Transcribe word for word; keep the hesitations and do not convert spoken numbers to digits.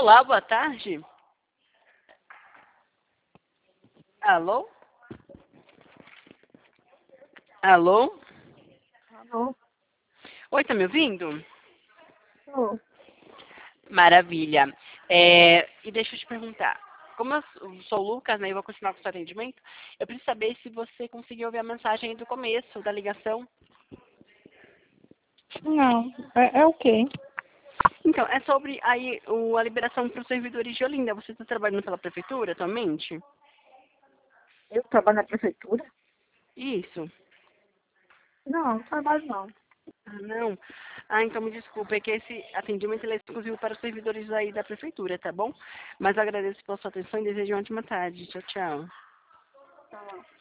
Olá, boa tarde. Alô? Alô? Alô? Oi, tá me ouvindo? Tô. Maravilha. É, e deixa eu te perguntar. Como eu sou o Lucas, né, e vou continuar com o seu atendimento, eu preciso saber se você conseguiu ouvir a mensagem aí do começo da ligação. Não, é, é o quê? Então, é sobre aí o, a liberação para os servidores de Olinda. Você está trabalhando pela prefeitura atualmente? Eu trabalho na prefeitura? Isso. Não, não trabalho não. Ah, não. Ah, então me desculpe, é que esse atendimento ele é exclusivo para os servidores aí da prefeitura, tá bom? Mas eu agradeço pela sua atenção e desejo uma ótima tarde. Tchau, tchau. Tá.